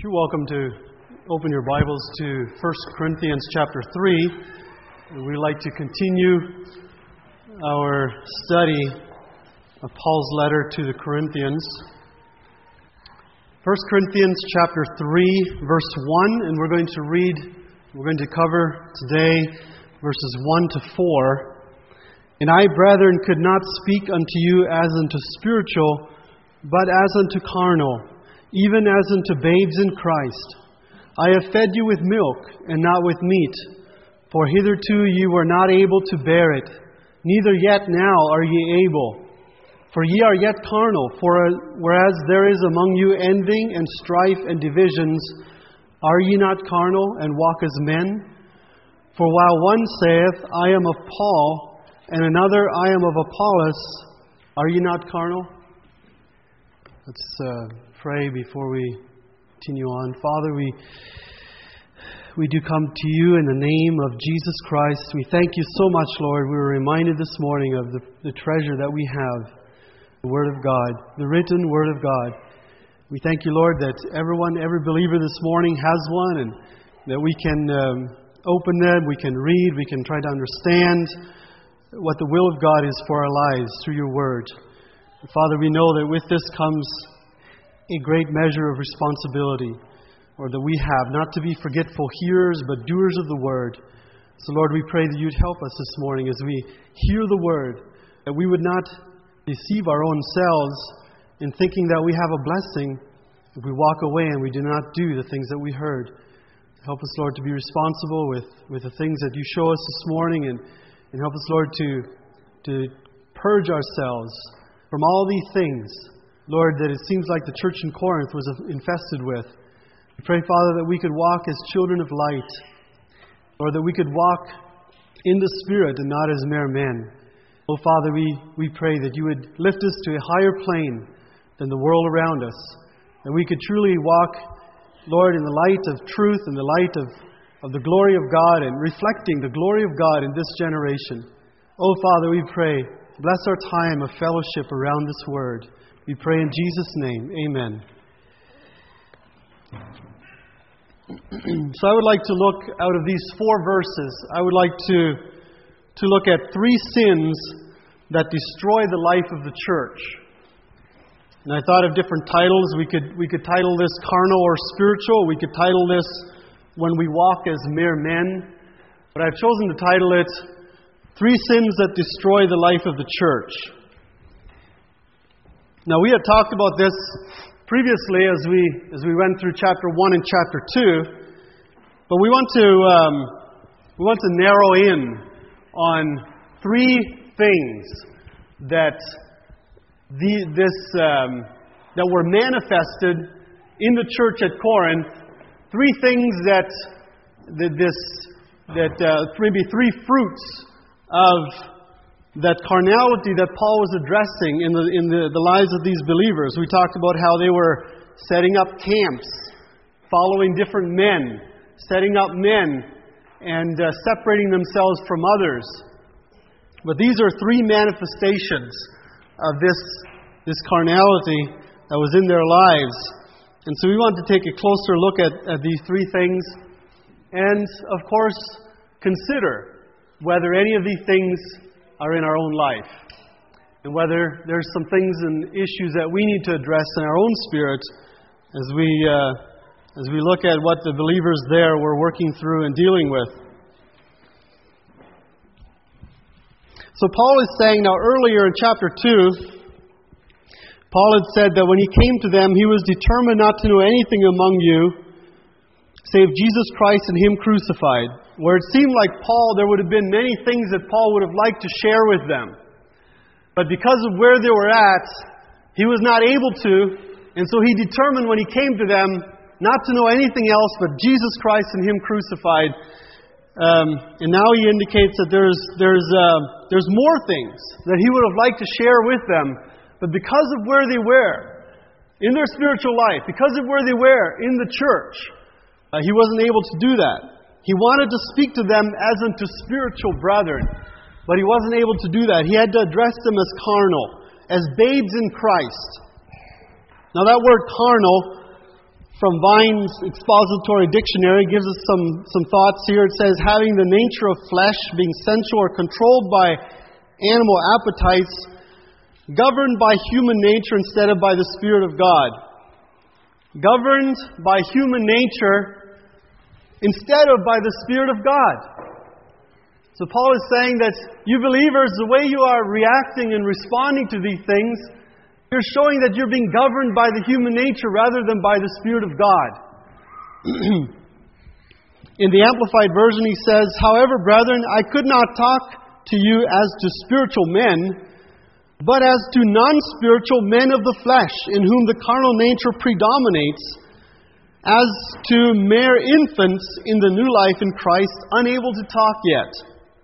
You're welcome to open your Bibles to 1 Corinthians chapter 3. We'd like to continue our study of Paul's letter to the Corinthians. 1 Corinthians chapter 3, verse 1, and we're going to cover today verses 1 to 4. And I, brethren, could not speak unto you as unto spiritual, but as unto carnal, even as unto babes in Christ. I have fed you with milk, and not with meat, for hitherto ye were not able to bear it, neither yet now are ye able. For ye are yet carnal, whereas there is among you envying and strife and divisions, are ye not carnal, and walk as men? For while one saith, I am of Paul, and another, I am of Apollos, are ye not carnal? Let's pray before we continue on. Father, we do come to you in the name of Jesus Christ. We thank you so much, Lord. We were reminded this morning of the treasure that we have, the Word of God, the written Word of God. We thank you, Lord, that every believer this morning has one, and that we can open them, we can read, we can try to understand what the will of God is for our lives through your Word. Father, we know that with this comes a great measure of responsibility, or that we have, not to be forgetful hearers, but doers of the Word. So, Lord, we pray that you'd help us this morning as we hear the Word, that we would not deceive our own selves in thinking that we have a blessing if we walk away and we do not do the things that we heard. Help us, Lord, to be responsible with the things that you show us this morning, and help us, Lord, to purge ourselves from all these things, Lord, that it seems like the church in Corinth was infested with. We pray, Father, that we could walk as children of light, or that we could walk in the Spirit and not as mere men. Oh, Father, we pray that you would lift us to a higher plane than the world around us, that we could truly walk, Lord, in the light of truth and the light of the glory of God, and reflecting the glory of God in this generation. Oh, Father, we pray, bless our time of fellowship around this Word. We pray in Jesus' name. Amen. So I would like to look out of these 4 verses. I would like to look at 3 sins that destroy the life of the church. And I thought of different titles. We could title this carnal or spiritual. We could title this When We Walk as Mere Men. But I've chosen to title it 3 Sins That Destroy the Life of the Church. Now, we had talked about this previously as we went through chapter 1 and chapter 2, but we want to narrow in on 3 things that that were manifested in the church at Corinth. 3 things maybe 3 fruits of that carnality that Paul was addressing in the lives of these believers. We talked about how they were setting up camps, following different men, setting up men, and separating themselves from others. But these are 3 manifestations of this carnality that was in their lives. And so we want to take a closer look at these 3 things, and of course consider whether any of these things are in our own life, and whether there's some things and issues that we need to address in our own spirit as we look at what the believers there were working through and dealing with. So Paul is saying, now earlier in chapter 2, Paul had said that when he came to them, he was determined not to know anything among you save Jesus Christ and Him crucified. Where it seemed like Paul, there would have been many things that Paul would have liked to share with them. But because of where they were at, he was not able to. And so he determined when he came to them not to know anything else but Jesus Christ and Him crucified. And now he indicates that there's more things that he would have liked to share with them. But because of where they were in their spiritual life, because of where they were in the church, he wasn't able to do that. He wanted to speak to them as unto spiritual brethren, but he wasn't able to do that. He had to address them as carnal, as babes in Christ. Now that word carnal from Vine's Expository Dictionary gives us some thoughts here. It says, having the nature of flesh, being sensual or controlled by animal appetites, governed by human nature instead of by the Spirit of God. Governed by human nature instead of by the Spirit of God. So Paul is saying that you believers, the way you are reacting and responding to these things, you're showing that you're being governed by the human nature rather than by the Spirit of God. In the Amplified Version he says, however, brethren, I could not talk to you as to spiritual men, but as to non-spiritual men of the flesh, in whom the carnal nature predominates, as to mere infants in the new life in Christ, unable to talk yet.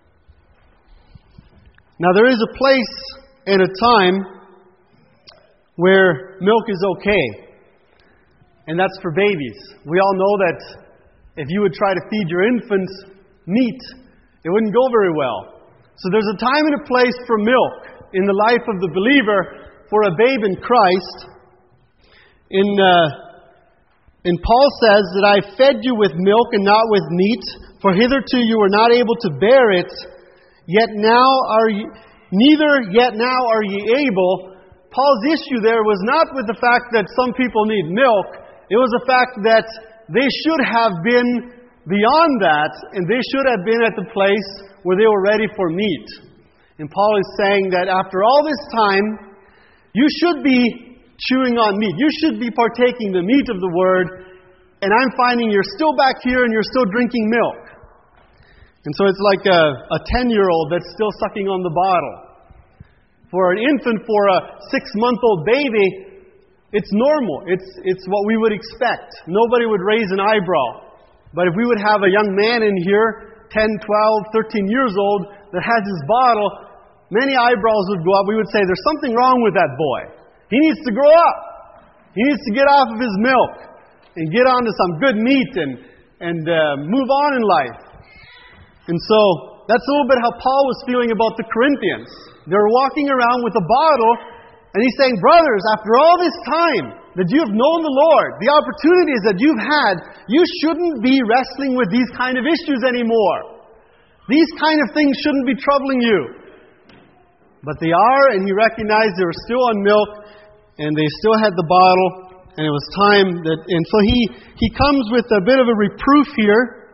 Now there is a place and a time where milk is okay. And that's for babies. We all know that if you would try to feed your infants meat, it wouldn't go very well. So there's a time and a place for milk in the life of the believer, for a babe in Christ. And Paul says that I fed you with milk and not with meat, for hitherto you were not able to bear it, neither yet now are ye able. Paul's issue there was not with the fact that some people need milk. It was the fact that they should have been beyond that, and they should have been at the place where they were ready for meat. And Paul is saying that after all this time, you should be chewing on meat. You should be partaking the meat of the Word, and I'm finding you're still back here and you're still drinking milk. And so it's like a 10-year-old that's still sucking on the bottle. For an infant, for a 6-month-old baby, it's normal. It's what we would expect. Nobody would raise an eyebrow. But if we would have a young man in here, 10, 12, 13 years old, that has his bottle, many eyebrows would go up. We would say, there's something wrong with that boy. He needs to grow up. He needs to get off of his milk and get on to some good meat and move on in life. And so, that's a little bit how Paul was feeling about the Corinthians. They were walking around with a bottle, and he's saying, brothers, after all this time that you have known the Lord, the opportunities that you've had, you shouldn't be wrestling with these kind of issues anymore. These kind of things shouldn't be troubling you. But they are, and he recognized they were still on milk, and they still had the bottle, and it was time that... And so he comes with a bit of a reproof here.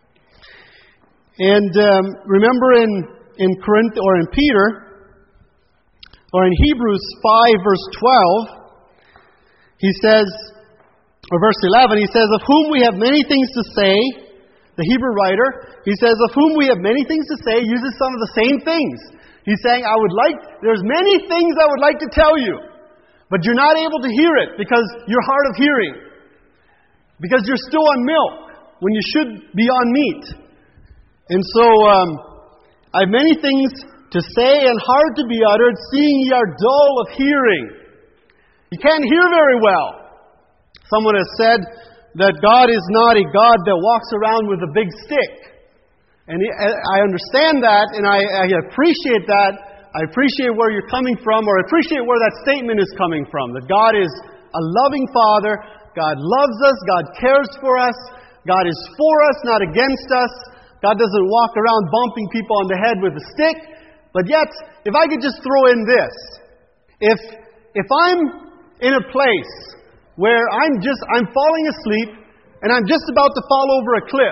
And remember in Corinth, or in Peter... Or in Hebrews 5, verse 12, he says, or verse 11, he says, of whom we have many things to say, the Hebrew writer, he says, of whom we have many things to say, uses some of the same things. He's saying, there's many things I would like to tell you, but you're not able to hear it because you're hard of hearing. Because you're still on milk when you should be on meat. And so, I have many things to say and hard to be uttered, seeing ye are dull of hearing. You can't hear very well. Someone has said that God is not a God that walks around with a big stick. And I understand that, and I appreciate that. I appreciate where you're coming from, or I appreciate where that statement is coming from. That God is a loving Father. God loves us. God cares for us. God is for us, not against us. God doesn't walk around bumping people on the head with a stick. But yet, if I could just throw in this, if I'm in a place where I'm falling asleep and I'm just about to fall over a cliff,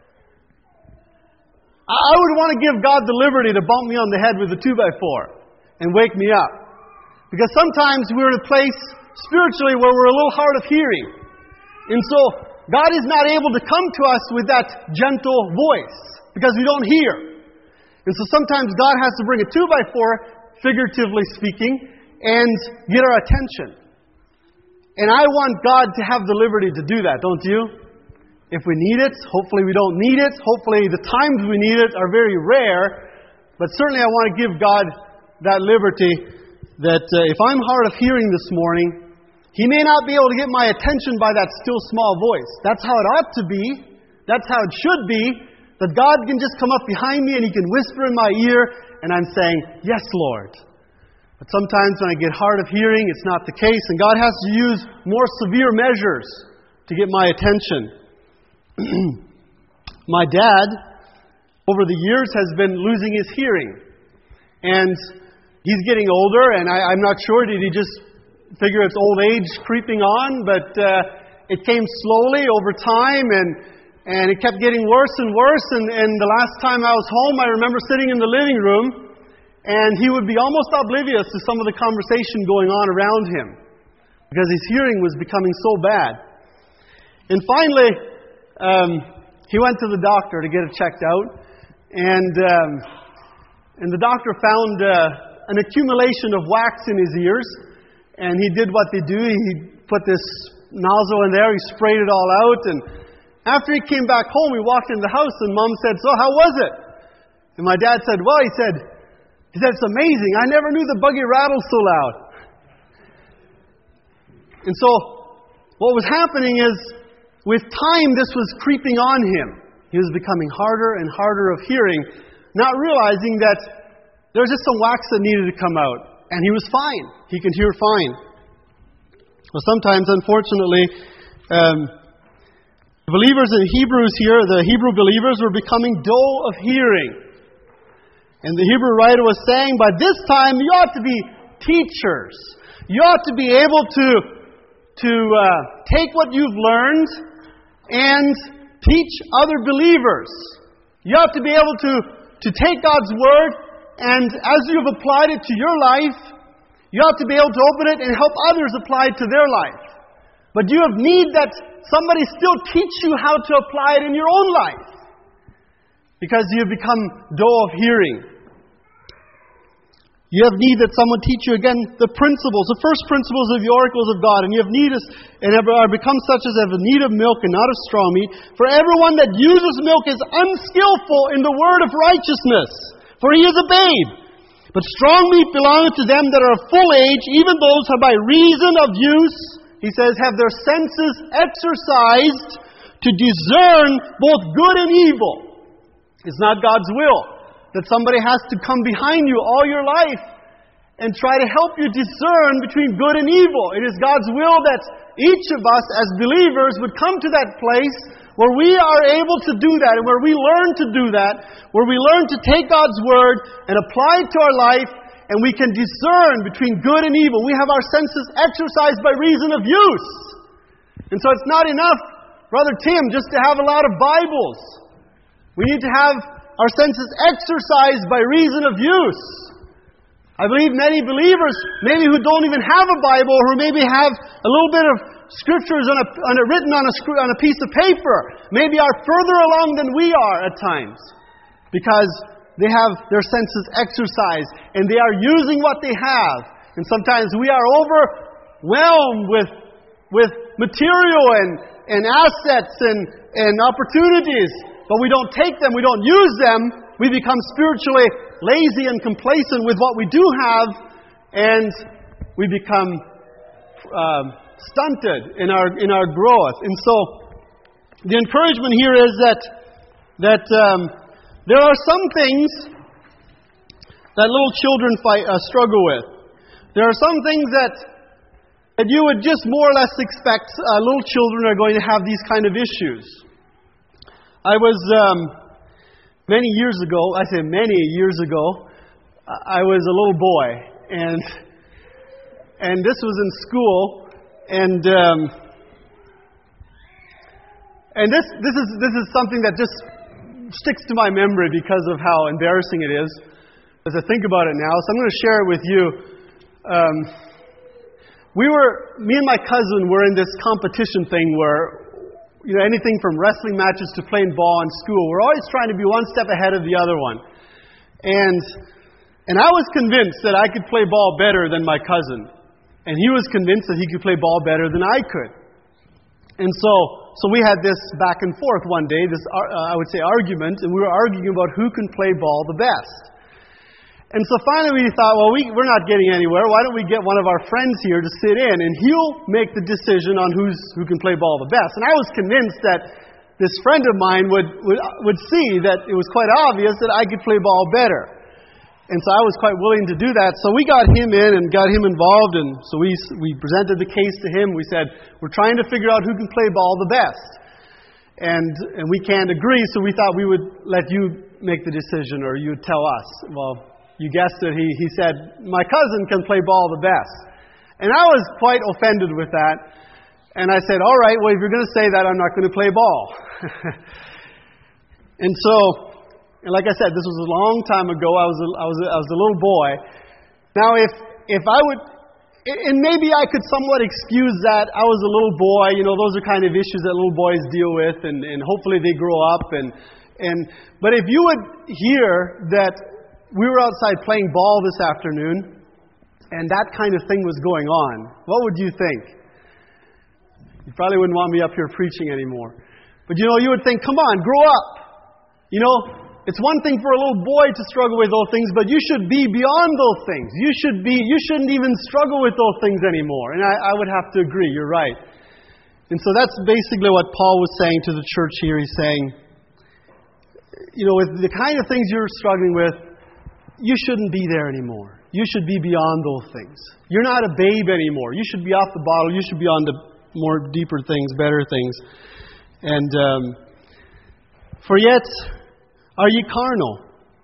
I would want to give God the liberty to bump me on the head with a 2x4 and wake me up. Because sometimes we're in a place spiritually where we're a little hard of hearing. And so, God is not able to come to us with that gentle voice because we don't hear. And so sometimes God has to bring a 2x4, figuratively speaking, and get our attention. And I want God to have the liberty to do that, don't you? If we need it, hopefully we don't need it. Hopefully the times we need it are very rare. But certainly I want to give God that liberty that if I'm hard of hearing this morning, He may not be able to get my attention by that still small voice. That's how it ought to be. That's how it should be. That God can just come up behind me and He can whisper in my ear and I'm saying, yes, Lord. But sometimes when I get hard of hearing, it's not the case. And God has to use more severe measures to get my attention. My dad, over the years, has been losing his hearing. And he's getting older, and I'm not sure, did he just figure it's old age creeping on? But it came slowly over time, and it kept getting worse and worse. And the last time I was home, I remember sitting in the living room, and he would be almost oblivious to some of the conversation going on around him, because his hearing was becoming so bad. And finally, he went to the doctor to get it checked out, and the doctor found an accumulation of wax in his ears, and he did what they do. He put this nozzle in there, he sprayed it all out, and after he came back home, he walked in the house, and Mom said, "So how was it?" And my dad said, "Well," he said, "it's amazing. I never knew the buggy rattled so loud." And so, what was happening is, with time, this was creeping on him. He was becoming harder and harder of hearing, not realizing that there was just some wax that needed to come out. And he was fine. He could hear fine. Well, sometimes, unfortunately, believers in Hebrews here, the Hebrew believers, were becoming dull of hearing. And the Hebrew writer was saying, by this time, you ought to be teachers. You ought to be able to take what you've learned and teach other believers. You ought to be able to take God's Word, and as you've applied it to your life, you ought to be able to open it and help others apply it to their life. But you have need that somebody still teach you how to apply it in your own life, because you have become dull of hearing. You have need that someone teach you again the principles, the first principles of the oracles of God, and you have need and are become such as have need of milk and not of strong meat. For everyone that uses milk is unskillful in the word of righteousness, for he is a babe. But strong meat belongeth to them that are of full age, even those who by reason of use, he says, have their senses exercised to discern both good and evil. It's not God's will that somebody has to come behind you all your life and try to help you discern between good and evil. It is God's will that each of us as believers would come to that place where we are able to do that, and where we learn to do that, where we learn to take God's Word and apply it to our life, and we can discern between good and evil. We have our senses exercised by reason of use. And so it's not enough, Brother Tim, just to have a lot of Bibles. We need to have our senses exercised by reason of use. I believe many believers, maybe who don't even have a Bible, or who maybe have a little bit of scriptures written on a piece of paper, maybe are further along than we are at times, because they have their senses exercised and they are using what they have. And sometimes we are overwhelmed with material and assets and opportunities, but we don't take them, we don't use them. We become spiritually lazy and complacent with what we do have, and we become stunted in our growth. And so, the encouragement here is that there are some things that little children struggle with. There are some things that you would just more or less expect little children are going to have these kind of issues. I was many years ago, I was a little boy, and this was in school, and this is something that just sticks to my memory because of how embarrassing it is as I think about it now. So I'm going to share it with you. Me and my cousin were in this competition thing where, anything from wrestling matches to playing ball in school, we're always trying to be one step ahead of the other one. And I was convinced that I could play ball better than my cousin. And he was convinced that he could play ball better than I could. And so we had this back and forth one day, this argument, and we were arguing about who can play ball the best. And so finally we thought, well, we're not getting anywhere. Why don't we get one of our friends here to sit in, and he'll make the decision on who can play ball the best. And I was convinced that this friend of mine would see that it was quite obvious that I could play ball better. And so I was quite willing to do that. So we got him in and got him involved. And so we presented the case to him. We said, we're trying to figure out who can play ball the best. And we can't agree, so we thought we would let you make the decision, or you would tell us. Well, you guessed it. He said, my cousin can play ball the best. And I was quite offended with that. And I said, all right, well, if you're going to say that, I'm not going to play ball. And so, like I said, this was a long time ago. I was a little boy. Now, if I would, and maybe I could somewhat excuse that. I was a little boy. You know, those are kind of issues that little boys deal with, and hopefully they grow up. But if you would hear that we were outside playing ball this afternoon, and that kind of thing was going on, what would you think? You probably wouldn't want me up here preaching anymore. But you know, you would think, come on, grow up. You know, it's one thing for a little boy to struggle with those things, but you should be beyond those things. You shouldn't even struggle with those things anymore. And I would have to agree, you're right. And so that's basically what Paul was saying to the church here. He's saying, you know, with the kind of things you're struggling with, you shouldn't be there anymore. You should be beyond those things. You're not a babe anymore. You should be off the bottle. You should be on to more deeper things, better things. And for yet are ye carnal?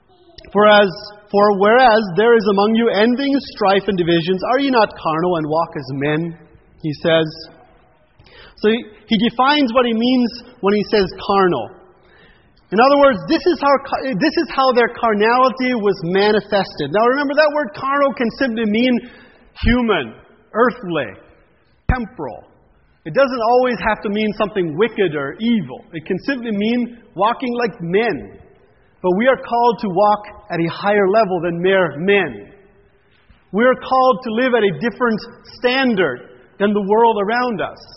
For whereas there is among you envying, strife, and divisions, are ye not carnal and walk as men? He says. So he defines what he means when he says carnal. In other words, this is how their carnality was manifested. Now remember, that word carnal can simply mean human, earthly, temporal. It doesn't always have to mean something wicked or evil. It can simply mean walking like men. But we are called to walk at a higher level than mere men. We are called to live at a different standard than the world around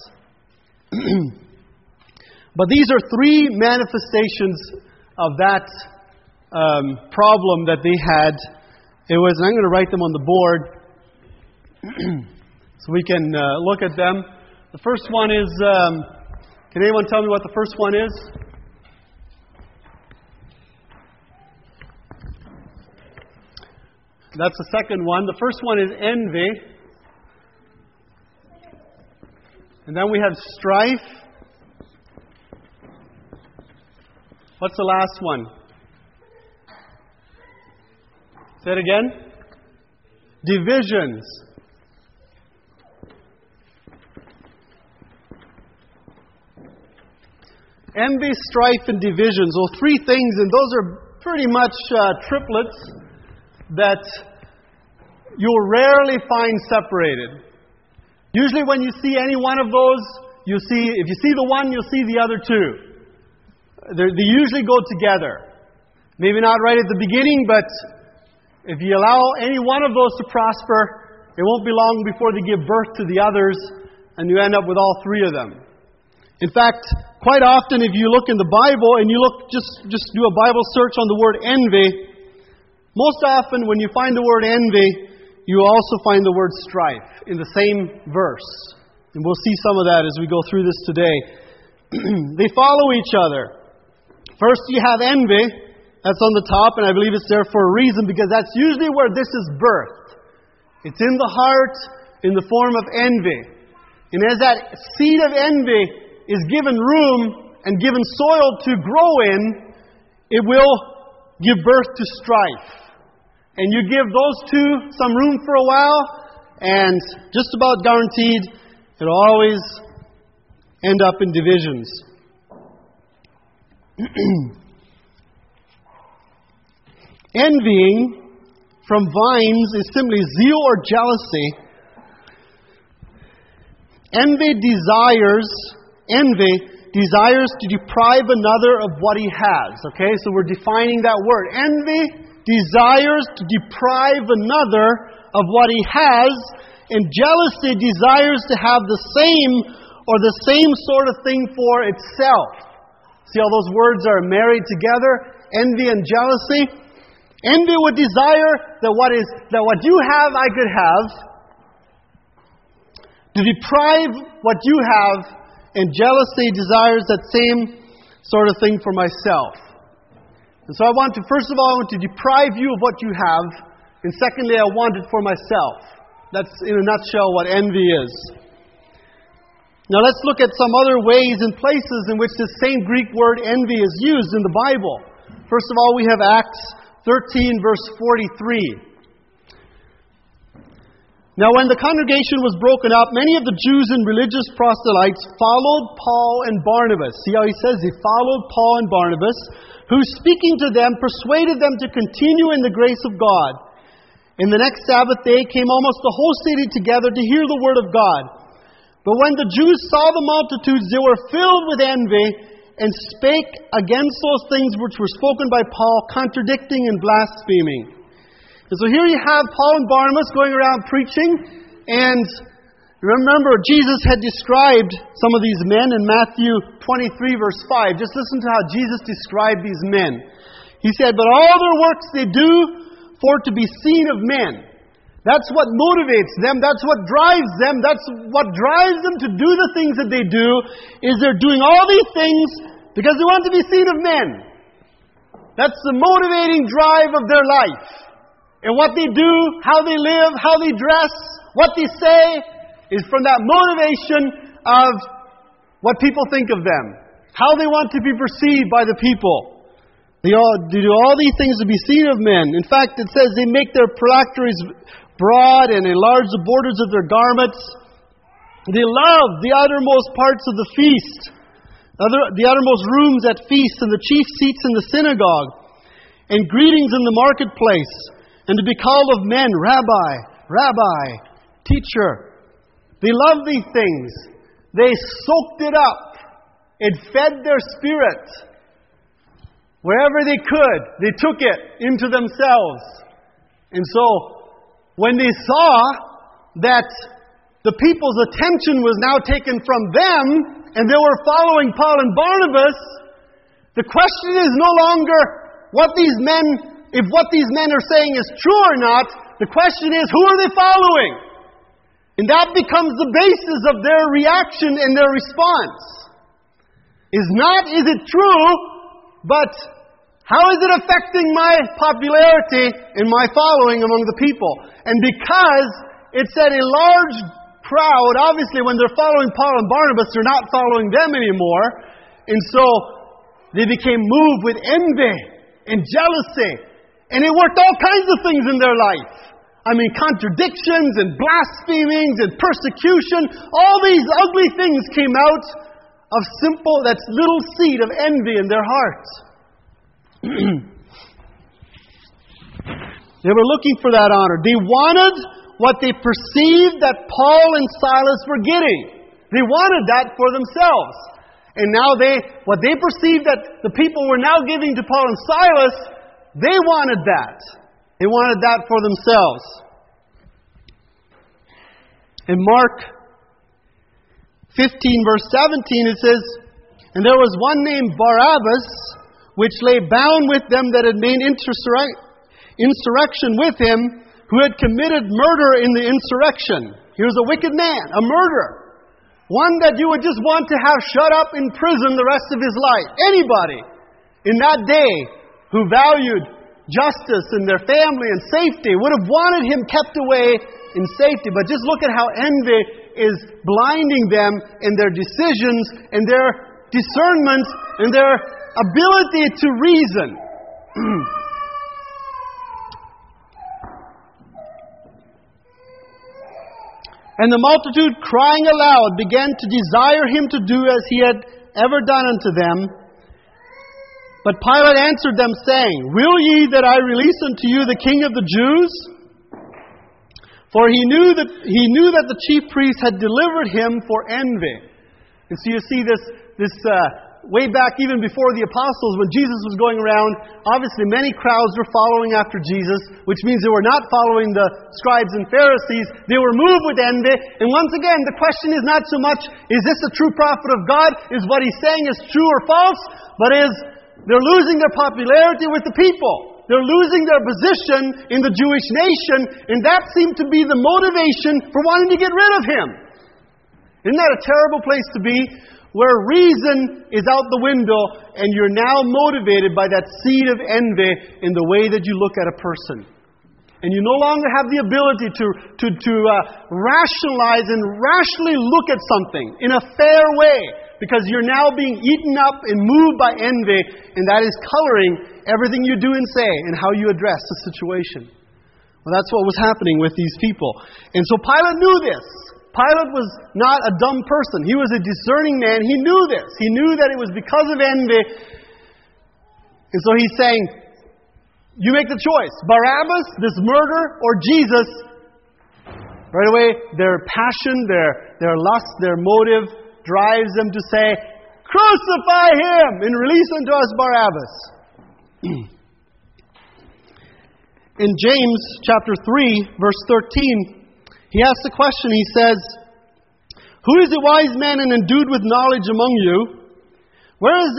us. But these are three manifestations of that problem that they had. It was, and I'm going to write them on the board so we can look at them. The first one is, can anyone tell me what the first one is? That's the second one. The first one is envy. And then we have strife. What's the last one? Say it again. Divisions. Envy, strife, and divisions. Well, three things, and those are pretty much triplets that you'll rarely find separated. Usually when you see any one of those, if you see the one, you'll see the other two. They usually go together. Maybe not right at the beginning, but if you allow any one of those to prosper, it won't be long before they give birth to the others, and you end up with all three of them. In fact, quite often if you look in the Bible and you look, just do a Bible search on the word envy, most often when you find the word envy, you also find the word strife in the same verse. And we'll see some of that as we go through this today. They follow each other. First you have envy. That's on the top, and I believe it's there for a reason, because that's usually where this is birthed. It's in the heart in the form of envy. And as that seed of envy is given room and given soil to grow in, it will give birth to strife. And you give those two some room for a while, and just about guaranteed, it'll always end up in divisions. Envying from vines is simply zeal or jealousy. Envy desires to deprive another of what he has. Okay, so we're defining that word. Envy desires to deprive another of what he has, and jealousy desires to have the same sort of thing for itself. See how those words are married together? Envy and jealousy. Envy would desire that what you have, I could have. To deprive what you have, and jealousy desires that same sort of thing for myself. And so first of all, I want to deprive you of what you have. And secondly, I want it for myself. That's, in a nutshell, what envy is. Now let's look at some other ways and places in which this same Greek word envy is used in the Bible. First of all, we have Acts 13, verse 43. Now when the congregation was broken up, many of the Jews and religious proselytes followed Paul and Barnabas. See how he says they followed Paul and Barnabas, who, speaking to them, persuaded them to continue in the grace of God. And the next Sabbath day came almost the whole city together to hear the word of God. But when the Jews saw the multitudes, they were filled with envy and spake against those things which were spoken by Paul, contradicting and blaspheming. And so here you have Paul and Barnabas going around preaching. And remember, Jesus had described some of these men in Matthew 23, verse 5. Just listen to how Jesus described these men. He said, "But all their works they do for to be seen of men." That's what motivates them. That's what drives them. That's what drives them to do the things that they do, is they're doing all these things because they want to be seen of men. That's the motivating drive of their life. And what they do, how they live, how they dress, what they say, is from that motivation of what people think of them. How they want to be perceived by the people. They do all these things to be seen of men. In fact, it says they make their phylacteries broad and enlarge the borders of their garments. They love the uttermost parts of the feast, the uttermost rooms at feasts, and the chief seats in the synagogue, and greetings in the marketplace, and to be called of men, Rabbi, Rabbi, Teacher. They love these things. They soaked it up. It fed their spirit. Wherever they could, they took it into themselves. And so, when they saw that the people's attention was now taken from them, and they were following Paul and Barnabas, the question is no longer if what these men are saying is true or not. The question is, who are they following? And that becomes the basis of their reaction and their response. Is it true, but how is it affecting my popularity and my following among the people? And because it said a large crowd, obviously when they're following Paul and Barnabas, they're not following them anymore. And so they became moved with envy and jealousy. And it worked all kinds of things in their life. I mean, contradictions and blasphemings and persecution. All these ugly things came out of that little seed of envy in their hearts. They were looking for that honor. They wanted what they perceived that Paul and Silas were getting. They wanted that for themselves. And now what they perceived that the people were now giving to Paul and Silas, they wanted that. They wanted that for themselves. In Mark 15, verse 17, it says, "And there was one named Barabbas, which lay bound with them that had made insurrection with him, who had committed murder in the insurrection." He was a wicked man, a murderer. One that you would just want to have shut up in prison the rest of his life. Anybody in that day who valued justice and their family and safety would have wanted him kept away in safety. But just look at how envy is blinding them in their decisions and their discernment and their ability to reason. And the multitude, crying aloud, began to desire him to do as he had ever done unto them. But Pilate answered them, saying, "Will ye that I release unto you the King of the Jews?" For he knew that the chief priests had delivered him for envy. And so you see this way back even before the apostles, when Jesus was going around, obviously many crowds were following after Jesus, which means they were not following the scribes and Pharisees. They were moved with envy. And once again, the question is not so much, is this a true prophet of God? Is what he's saying is true or false? But they're losing their popularity with the people. They're losing their position in the Jewish nation, and that seemed to be the motivation for wanting to get rid of him. Isn't that a terrible place to be? where reason is out the window and you're now motivated by that seed of envy in the way that you look at a person. And you no longer have the ability to rationalize and rationally look at something in a fair way, because you're now being eaten up and moved by envy, and that is coloring everything you do and say and how you address the situation. Well, that's what was happening with these people. And so Pilate knew this. Pilate was not a dumb person. He was a discerning man. He knew this. He knew that it was because of envy. And so he's saying, you make the choice. Barabbas, this murder, or Jesus. Right away, their passion, their lust, their motive drives them to say, crucify him and release unto us Barabbas. In James chapter 3, verse 13, he asks a question. He says, who is a wise man and endued with knowledge among you? Where is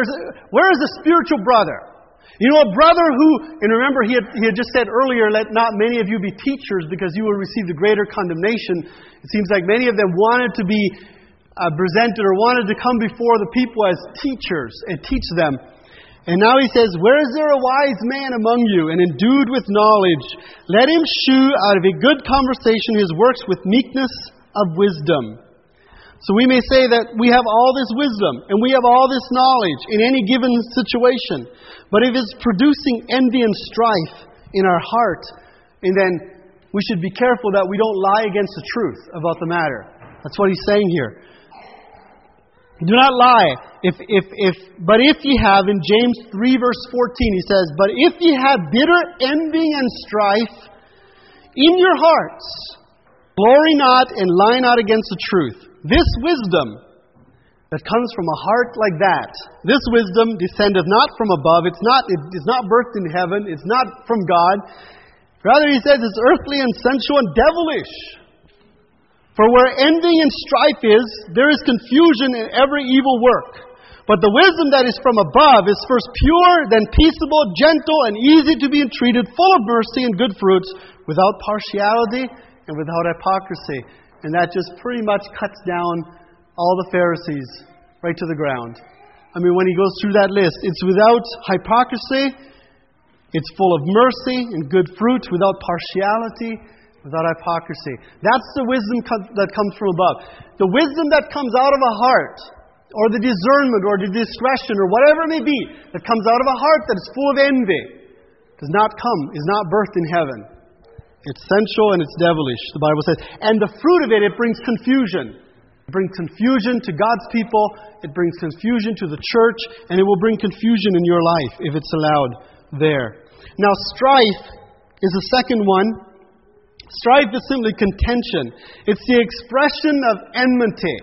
a spiritual brother? You know, a brother who, and remember he had just said earlier, let not many of you be teachers because you will receive the greater condemnation. It seems like many of them wanted to be presented or wanted to come before the people as teachers and teach them. And now he says, where is there a wise man among you and endued with knowledge? Let him shew out of a good conversation his works with meekness of wisdom. So we may say that we have all this wisdom and we have all this knowledge in any given situation. But if it's producing envy and strife in our heart, and then we should be careful that we don't lie against the truth about the matter. That's what he's saying here. Do not lie. But if ye have, in James 3 verse 14, he says, but if ye have bitter envy and strife in your hearts, glory not and lie not against the truth. This wisdom that comes from a heart like that, this wisdom descendeth not from above. It is not birthed in heaven. It's not from God. Rather, he says, it's earthly and sensual and devilish. For where envy and strife is, there is confusion in every evil work. But the wisdom that is from above is first pure, then peaceable, gentle, and easy to be entreated, full of mercy and good fruits, without partiality and without hypocrisy. And that just pretty much cuts down all the Pharisees right to the ground. I mean, when he goes through that list, it's without hypocrisy, it's full of mercy and good fruits, without partiality, without hypocrisy. That's the wisdom that comes from above. The wisdom that comes out of a heart, or the discernment, or the discretion, or whatever it may be, that comes out of a heart that is full of envy, is not birthed in heaven. It's sensual and it's devilish, the Bible says. And the fruit of it brings confusion. It brings confusion to God's people. It brings confusion to the church. And it will bring confusion in your life if it's allowed there. Now, strife is the second one. Strife is simply contention. It's the expression of enmity.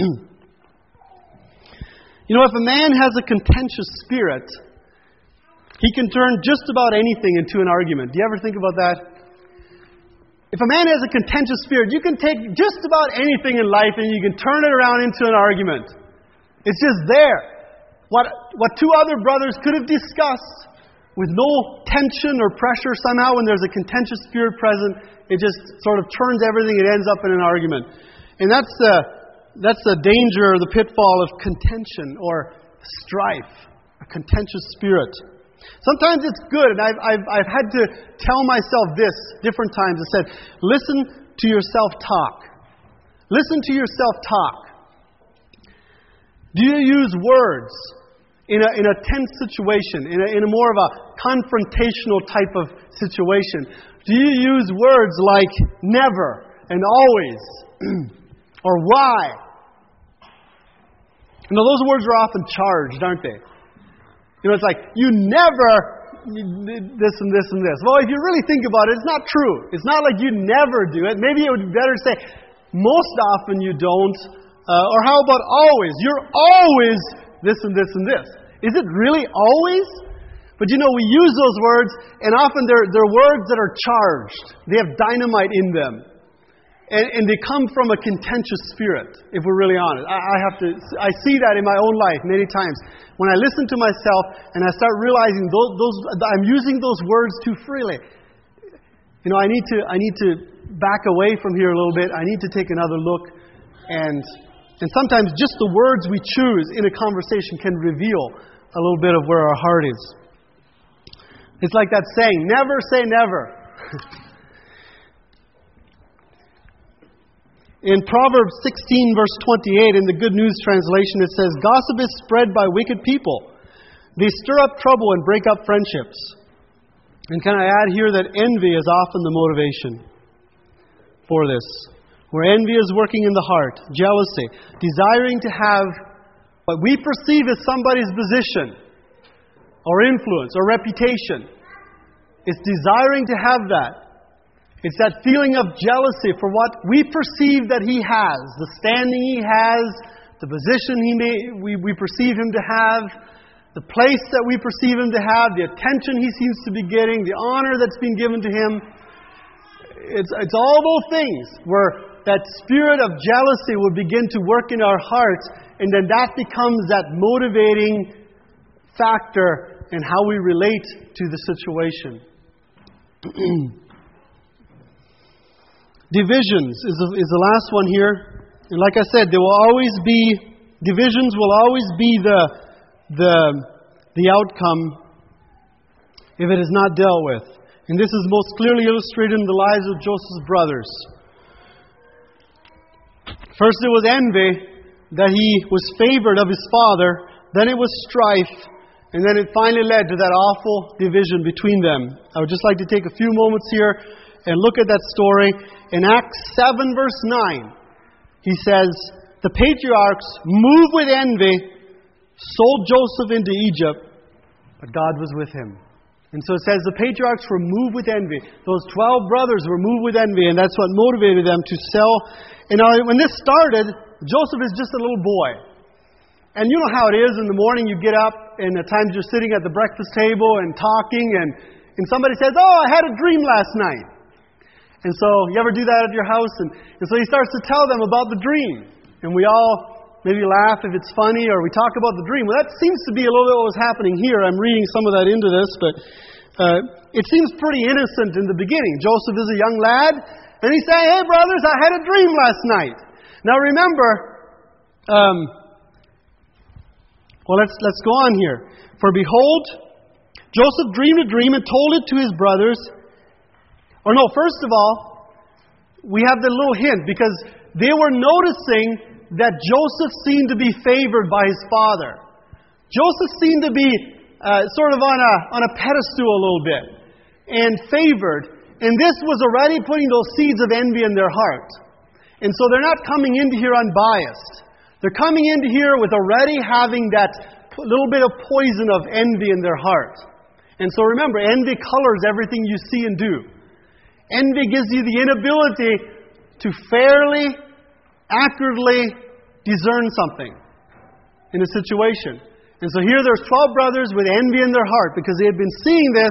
You know, if a man has a contentious spirit, he can turn just about anything into an argument. Do you ever think about that? If a man has a contentious spirit, you can take just about anything in life and you can turn it around into an argument. It's just there. What two other brothers could have discussed with no tension or pressure, somehow when there's a contentious spirit present, it just sort of turns everything, it ends up in an argument. And that's the danger or the pitfall of contention or strife, a contentious spirit. Sometimes it's good, and I've had to tell myself this different times. I said, listen to yourself talk. Listen to yourself talk. Do you use words in a tense situation, in a more of a confrontational type of situation? Do you use words like never and always or why? You know, those words are often charged, aren't they? You know, it's like, you never this and this and this. Well, if you really think about it, it's not true. It's not like you never do it. Maybe it would be better to say, most often you don't. Or how about always? You're always this and this and this. Is it really always? But you know, we use those words, and often they're words that are charged. They have dynamite in them. And they come from a contentious spirit, if we're really honest. I see that in my own life many times. When I listen to myself and I start realizing I'm using those words too freely. You know, I need to back away from here a little bit. I need to take another look and And sometimes just the words we choose in a conversation can reveal a little bit of where our heart is. It's like that saying, never say never. In Proverbs 16, verse 28, in the Good News Translation, it says, "Gossip is spread by wicked people. They stir up trouble and break up friendships." And can I add here that envy is often the motivation for this? Where envy is working in the heart, jealousy, desiring to have what we perceive as somebody's position, or influence, or reputation. It's desiring to have that. It's that feeling of jealousy for what we perceive that he has, the standing he has, the position we perceive him to have, the place that we perceive him to have, the attention he seems to be getting, the honor that's been given to him. It's all those things where that spirit of jealousy will begin to work in our hearts, and then that becomes that motivating factor in how we relate to the situation. Divisions is the last one here. And like I said, divisions will always be the outcome if it is not dealt with. And this is most clearly illustrated in the lives of Joseph's brothers. First it was envy, that he was favored of his father. Then it was strife. And then it finally led to that awful division between them. I would just like to take a few moments here and look at that story. In Acts 7 verse 9, he says, "The patriarchs, moved with envy, sold Joseph into Egypt, but God was with him." And so it says the patriarchs were moved with envy. Those 12 brothers were moved with envy, and that's what motivated them to sell. And when this started, Joseph is just a little boy. And you know how it is in the morning, you get up, and at times you're sitting at the breakfast table and talking, and somebody says, "Oh, I had a dream last night." And so, you ever do that at your house? And so he starts to tell them about the dream. And we all maybe laugh if it's funny, or we talk about the dream. Well, that seems to be a little bit what was happening here. I'm reading some of that into this, but it seems pretty innocent in the beginning. Joseph is a young lad, and he's saying, "Hey, brothers, I had a dream last night." Now remember, let's go on here. "For behold, Joseph dreamed a dream and told it to his brothers." First of all, we have the little hint, because they were noticing that Joseph seemed to be favored by his father. Joseph seemed to be sort of on a pedestal a little bit, and favored. And this was already putting those seeds of envy in their heart. And so they're not coming into here unbiased. They're coming into here with already having that little bit of poison of envy in their heart. And so remember, envy colors everything you see and do. Envy gives you the inability to fairly, accurately discern something in a situation. And so here there's 12 brothers with envy in their heart because they had been seeing this.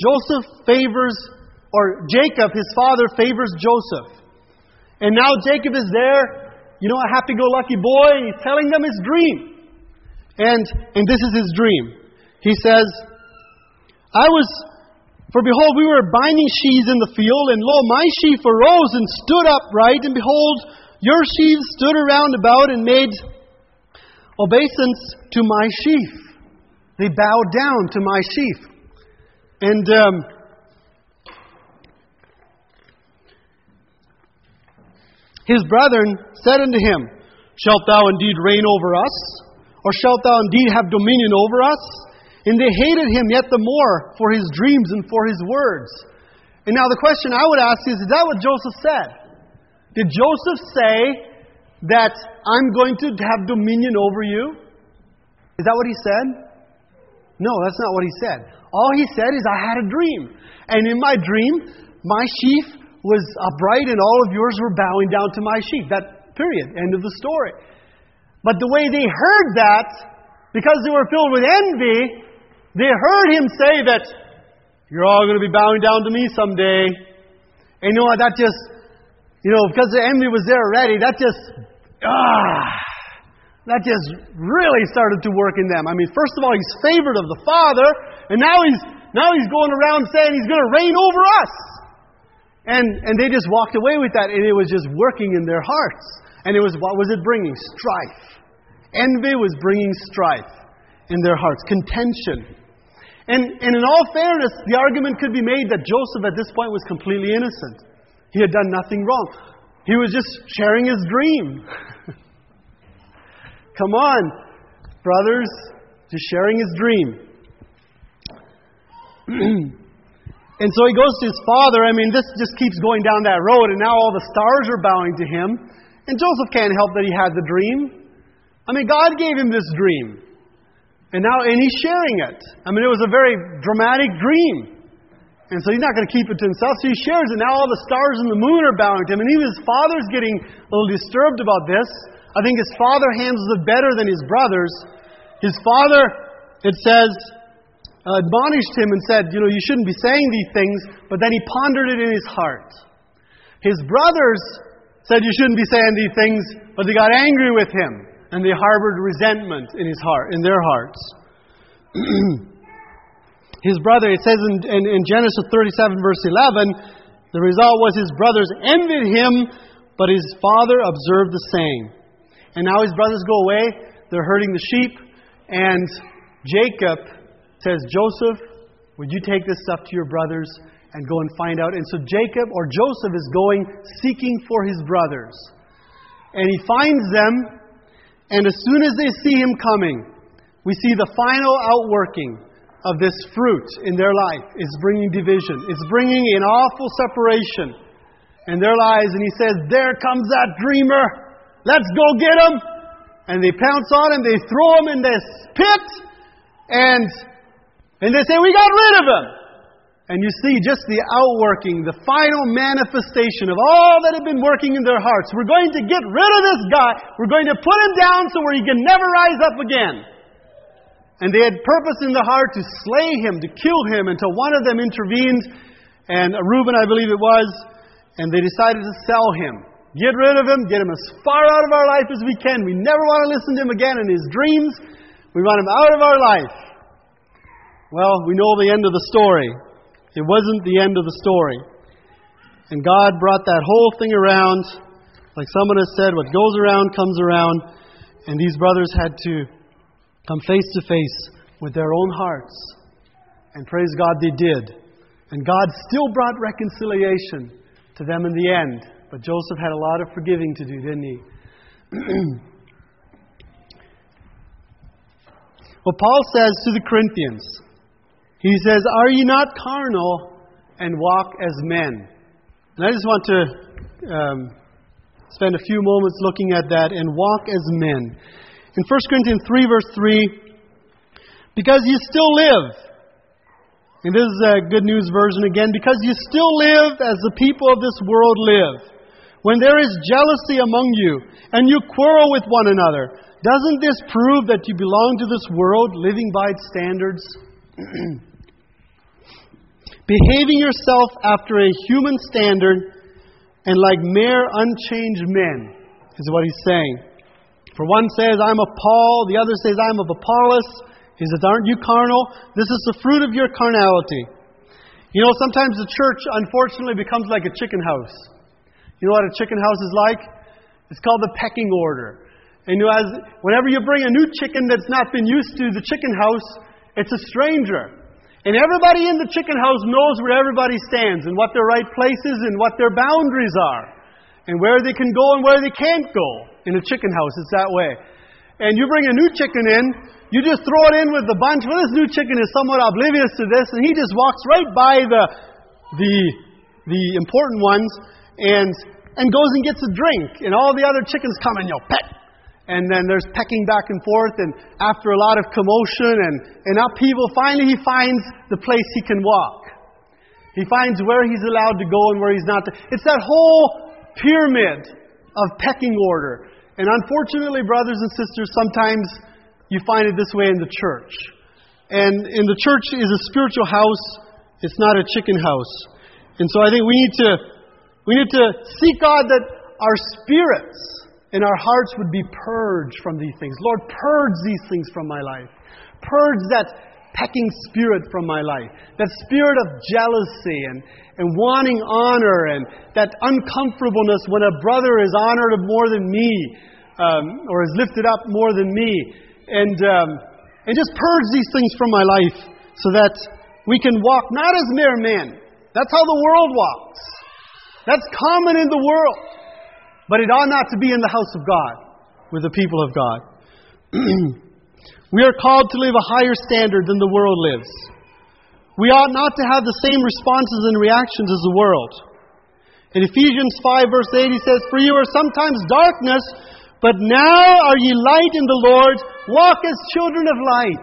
Jacob, his father, favors Joseph. And now Jacob is there, a happy-go-lucky boy, and he's telling them his dream. And this is his dream. He says, "For behold, we were binding sheaves in the field, and lo, my sheaf arose and stood upright, and behold, your sheaves stood around about and made obeisance to my sheaf." They bowed down to my sheaf. And his brethren said unto him, "Shalt thou indeed reign over us? Or shalt thou indeed have dominion over us?" And they hated him yet the more for his dreams and for his words. And now the question I would ask is that what Joseph said? Did Joseph say that I'm going to have dominion over you? Is that what he said? No, that's not what he said. All he said is, I had a dream. And in my dream, my sheaf was upright and all of yours were bowing down to my sheaf. That period. End of the story. But the way they heard that, because they were filled with envy, they heard him say that, you're all going to be bowing down to me someday. And you know what, that just, because the envy was there already, that just really started to work in them. I mean, first of all, he's favored of the Father, and now he's going around saying he's going to reign over us. And they just walked away with that, and it was just working in their hearts. And what was it bringing? Strife. Envy was bringing strife in their hearts, contention. And in all fairness, the argument could be made that Joseph at this point was completely innocent. He had done nothing wrong. He was just sharing his dream. Come on, brothers, just sharing his dream. And so he goes to his father. I mean, this just keeps going down that road, and now all the stars are bowing to him. And Joseph can't help that he had the dream. I mean, God gave him this dream. And he's sharing it. I mean, it was a very dramatic dream. And so he's not going to keep it to himself, so he shares it. Now all the stars and the moon are bowing to him. And even his father's getting a little disturbed about this. I think his father handles it better than his brothers. His father, it says, admonished him and said, you shouldn't be saying these things. But then he pondered it in his heart. His brothers said you shouldn't be saying these things, but they got angry with him. And they harbored resentment in their hearts. His brother, it says in Genesis 37, verse 11, the result was his brothers envied him, but his father observed the same. And now his brothers go away, they're herding the sheep, and Jacob says, Joseph, would you take this stuff to your brothers and go and find out? And so Joseph is going seeking for his brothers. And he finds them. And as soon as they see him coming, we see the final outworking of this fruit in their life. It's bringing division. It's bringing an awful separation in their lives. And he says, there comes that dreamer. Let's go get him. And they pounce on him. They throw him in this pit. And they say, we got rid of him. And you see just the outworking, the final manifestation of all that had been working in their hearts. We're going to get rid of this guy. We're going to put him down so where he can never rise up again. And they had purpose in their heart to slay him, to kill him, until one of them intervened, and Reuben, I believe it was, and they decided to sell him. Get rid of him, get him as far out of our life as we can. We never want to listen to him again in his dreams. We want him out of our life. Well, we know the end of the story. It wasn't the end of the story. And God brought that whole thing around. Like someone has said, what goes around comes around. And these brothers had to come face to face with their own hearts. And praise God, they did. And God still brought reconciliation to them in the end. But Joseph had a lot of forgiving to do, didn't he? Well, Paul says to the Corinthians, he says, are you not carnal and walk as men? And I just want to spend a few moments looking at that, and walk as men. In 1 Corinthians 3, verse 3, because you still live, and this is a good news version again, because you still live as the people of this world live. When there is jealousy among you, and you quarrel with one another, doesn't this prove that you belong to this world, living by its standards? Behaving yourself after a human standard and like mere unchanged men, is what he's saying. For one says, I'm of Paul, the other says, I'm of Apollos. He says, aren't you carnal? This is the fruit of your carnality. You know, sometimes the church, unfortunately, becomes like a chicken house. You know what a chicken house is like? It's called the pecking order. And whenever you bring a new chicken that's not been used to the chicken house, it's a stranger. And everybody in the chicken house knows where everybody stands and what their right place is and what their boundaries are. And where they can go and where they can't go. In a chicken house, it's that way. And you bring a new chicken in, you just throw it in with the bunch. Well, this new chicken is somewhat oblivious to this, and he just walks right by the important ones and goes and gets a drink. And all the other chickens come and peck. And then there's pecking back and forth, and after a lot of commotion and upheaval, finally he finds the place he can walk. He finds where he's allowed to go and where he's not. It's that whole pyramid of pecking order. And unfortunately, brothers and sisters, sometimes you find it this way in the church. And in the church is a spiritual house. It's not a chicken house. And so I think we need to seek God that our spirits and our hearts would be purged from these things. Lord, purge these things from my life. Purge that pecking spirit from my life. That spirit of jealousy and wanting honor and that uncomfortableness when a brother is honored more than me or is lifted up more than me. And just purge these things from my life so that we can walk not as mere men. That's how the world walks. That's common in the world. But it ought not to be in the house of God with the people of God. We are called to live a higher standard than the world lives. We ought not to have the same responses and reactions as the world. In Ephesians 5 verse 8 he says, "For you are sometimes darkness, but now are ye light in the Lord. Walk as children of light."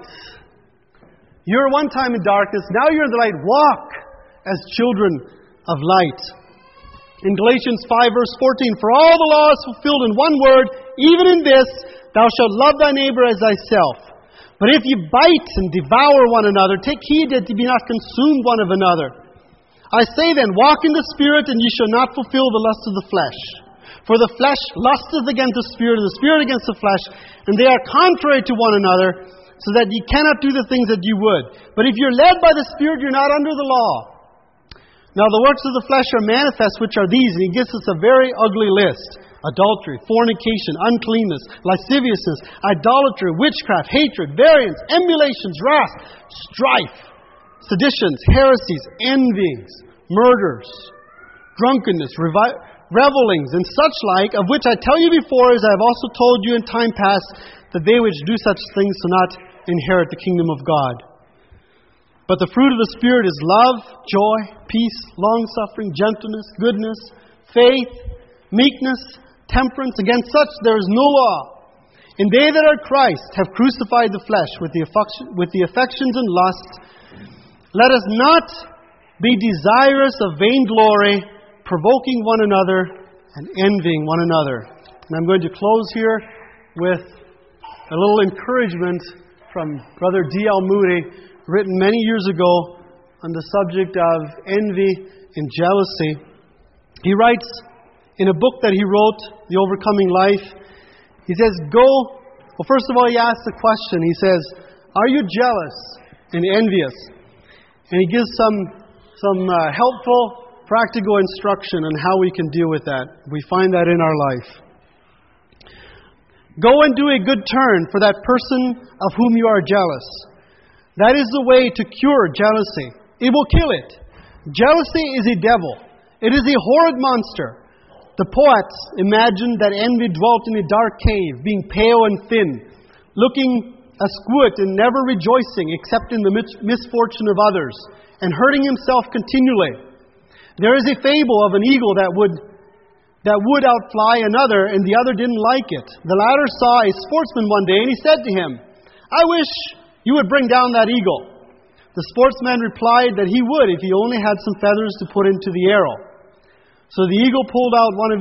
You were one time in darkness, now you're in the light. Walk as children of light. In Galatians 5 verse 14, "For all the law is fulfilled in one word, even in this, thou shalt love thy neighbor as thyself. But if ye bite and devour one another, take heed that ye be not consumed one of another. I say then, walk in the Spirit, and ye shall not fulfill the lust of the flesh. For the flesh lusteth against the Spirit, and the Spirit against the flesh, and they are contrary to one another, so that ye cannot do the things that ye would. But if you're led by the Spirit, you're not under the law. Now the works of the flesh are manifest, which are these," and he gives us a very ugly list: adultery, fornication, uncleanness, lasciviousness, idolatry, witchcraft, hatred, variance, emulations, wrath, strife, seditions, heresies, envyings, murders, drunkenness, revelings, and such like, of which I tell you before, as I have also told you in time past, that they which do such things shall not inherit the kingdom of God. But the fruit of the Spirit is love, joy, peace, long-suffering, gentleness, goodness, faith, meekness, temperance. Against such there is no law. And they that are Christ have crucified the flesh with the affections and lusts. Let us not be desirous of vainglory, provoking one another and envying one another. And I'm going to close here with a little encouragement from Brother D.L. Moody, written many years ago on the subject of envy and jealousy. He writes in a book that he wrote, The Overcoming Life, he says, first of all, he asks a question. He says, "Are you jealous and envious?" And he gives some helpful, practical instruction on how we can deal with that. We find that in our life. "Go and do a good turn for that person of whom you are jealous. That is the way to cure jealousy. It will kill it. Jealousy is a devil. It is a horrid monster. The poets imagined that envy dwelt in a dark cave, being pale and thin, looking asquith and never rejoicing except in the misfortune of others, and hurting himself continually. There is a fable of an eagle that would outfly another, and the other didn't like it. The latter saw a sportsman one day, and he said to him, 'I wish you would bring down that eagle.' The sportsman replied that he would if he only had some feathers to put into the arrow. So the eagle pulled out one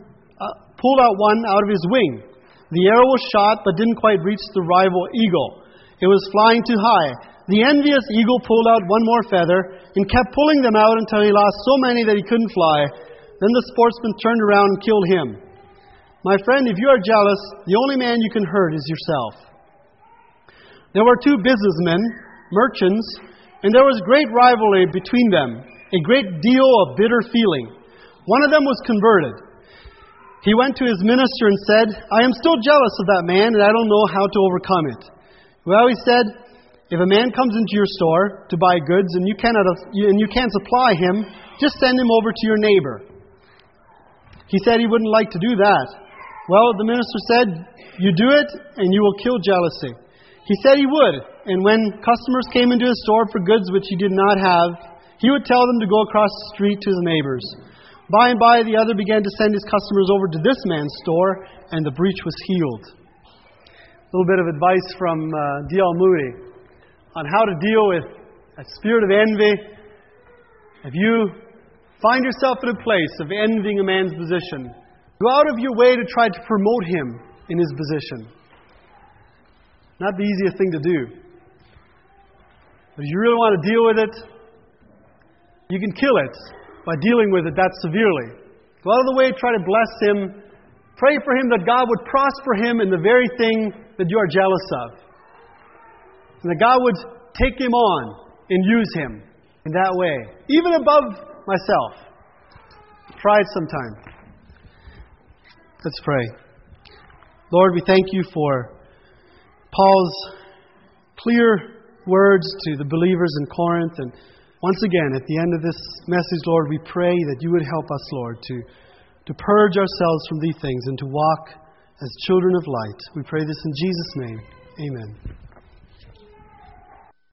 out of his wing. The arrow was shot, but didn't quite reach the rival eagle. It was flying too high. The envious eagle pulled out one more feather and kept pulling them out until he lost so many that he couldn't fly. Then the sportsman turned around and killed him. My friend, if you are jealous, the only man you can hurt is yourself." There were two businessmen, merchants, and there was great rivalry between them, a great deal of bitter feeling. One of them was converted. He went to his minister and said, "I am still jealous of that man, and I don't know how to overcome it." "Well," he said, "if a man comes into your store to buy goods and you can't supply him, just send him over to your neighbor." He said he wouldn't like to do that. Well, the minister said, "You do it, and you will kill jealousy." He said he would, and when customers came into his store for goods which he did not have, he would tell them to go across the street to his neighbor's. By and by, the other began to send his customers over to this man's store, and the breach was healed. A little bit of advice from D.L. Moody on how to deal with a spirit of envy. If you find yourself in a place of envying a man's position, go out of your way to try to promote him in his position. Not the easiest thing to do. But if you really want to deal with it, you can kill it by dealing with it that severely. Go out of the way, try to bless him. Pray for him that God would prosper him in the very thing that you are jealous of. And that God would take him on and use him in that way, even above myself. Pride sometimes. Let's pray. Lord, we thank you for Paul's clear words to the believers in Corinth. And once again, at the end of this message, Lord, we pray that you would help us, Lord, to purge ourselves from these things and to walk as children of light. We pray this in Jesus' name. Amen.